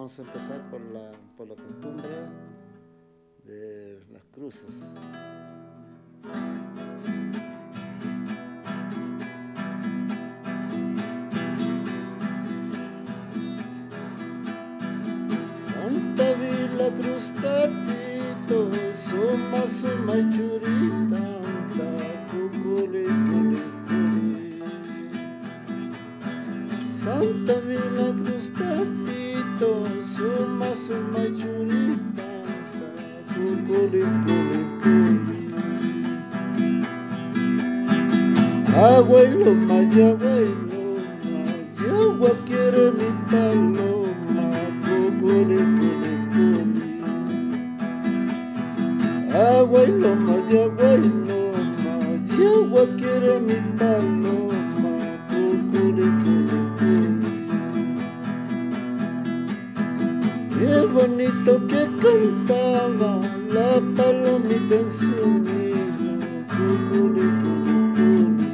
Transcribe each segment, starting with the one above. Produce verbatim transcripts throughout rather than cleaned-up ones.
vamos a empezar por la, por la costumbre de las cruces. Santa Vila Cruz Tatito, suma suma y churitanta, cuculi culi culi. Santa Vila Cruz Tatito, suma suma y churitanta, cuculi culi culi. Agua y loma, y agua y loma, y agua quiere mi paloma, cuculi culi culi. Agua y loma, y agua y loma, y agua quiere mi paloma, cuculi culi culi. Qué bonito que cantaba la palomita en su nido, cuculi culi culi.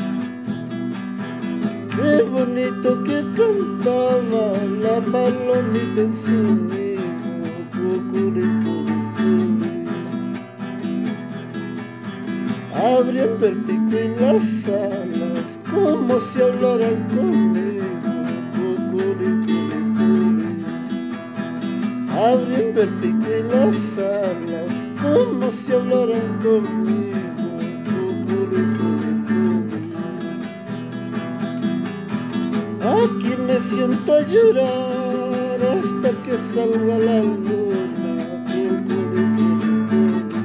Qué bonito que cantaba la palomita en su nido, cuculi culi culi. Abriendo el pico y las alas, como si hablaran conmigo, cuculi culi culi. Abriendo el pico y las alas, como si hablaran conmigo, cuculi culi culi. Aquí me siento a llorar hasta que salga la luna, cuculi culi culi.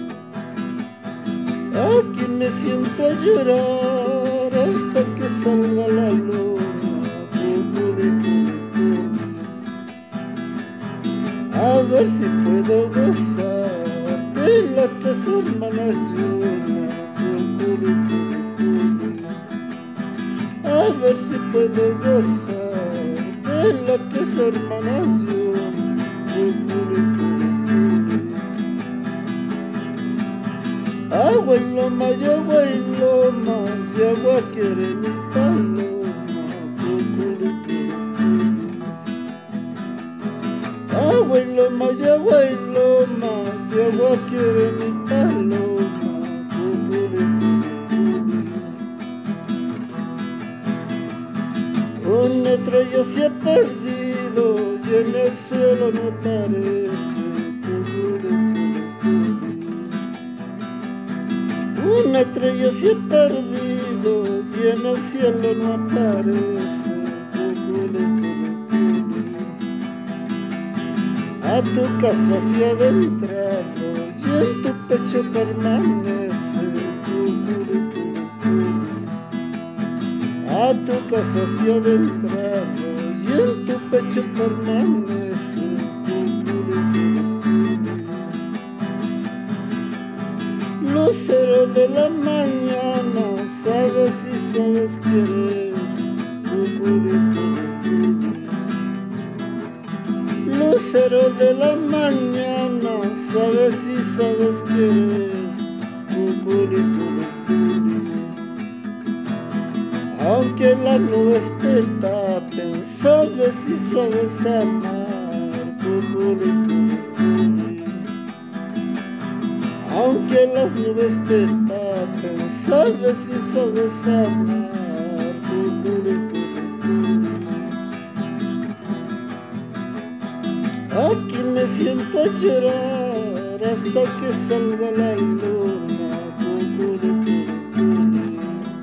Aquí me siento a llorar hasta que salga la luna, cuculi culi culi. A ver si puedo gozar de las tres hermanas Yuna, cuculi culi culi. A ver si puedo gozar de las tres hermanas Yuna, cuculi culi culi. Agua y loma, y agua y loma, y agua quiere mi paloma, cuculi culi culi. Agua y loma, y agua y loma, y agua quiere mi paloma, cuculi culi culi. Una estrella se ha perdido y en el suelo no aparece, cuculi culi culi. Una estrella se ha perdido y en el cielo no aparece, cuculi culi culi. A tu casa se ha adentrado y en tu pecho permanece, cuculi culi culi. A tu casa se ha adentrado y en tu pecho permanece, cuculi culi culi. Lucero de la mañana, sabes y sabes querer, cuculi culi culi. Lucero de la mañana, sabes y sabes querer, cuculi culi culi. Aunque las nubes te tapen, sabes y sabes amar, cuculi culi culi. Aunque las nubes te tapen, sabes y sabes amar, cuculi culi culi. Aquí me siento a llorar hasta que salga la luna, cuculi culi culi.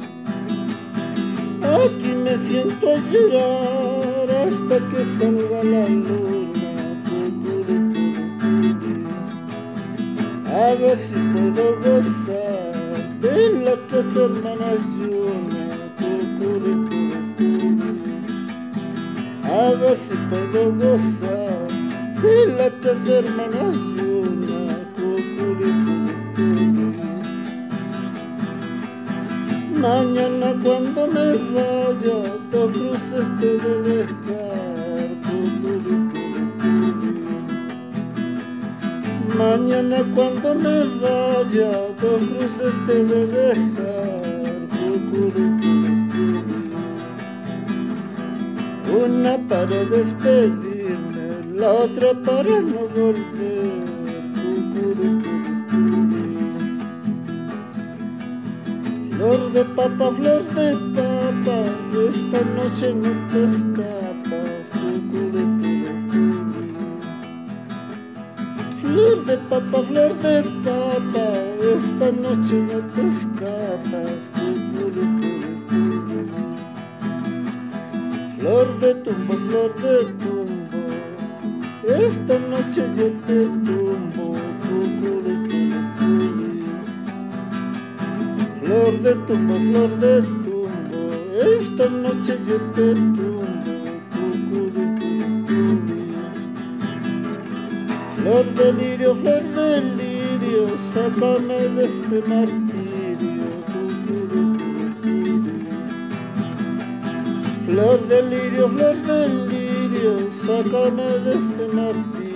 Aquí me siento a llorar hasta que salga la luna, cuculi culi culi. A ver si puedo gozar de las tres hermanas Yuna, cuculi culi culi. A ver si puedo gozar de las tres hermanas Yuna, cuculi culi culi. Mañana cuando me vaya, dos cruces te de dejar, cuculi culi culi. Mañana cuando me vaya, dos cruces te de dejar, cuculi culi culi. Una para despedirme la otra para no volver. Flor de papa, flor de papa, esta noche no te escapas. Flor de papa, flor de papa, esta noche no te escapas. Flor de tumbo, flor de tumbo, esta noche yo te tumbo. Flor de tumbo, flor de tumbo, esta noche yo te tumbo. Flor de lirio, flor de lirio, sácame de este martirio. Flor de lirio, flor de lirio, sácame de este martirio.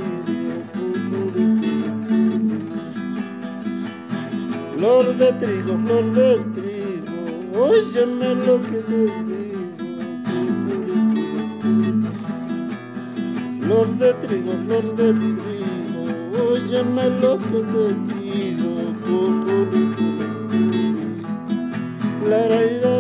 Flor de trigo, flor de trigo, óyeme lo que te digo. Flor de trigo, flor de trigo, óyeme lo que te pido. La, la, la.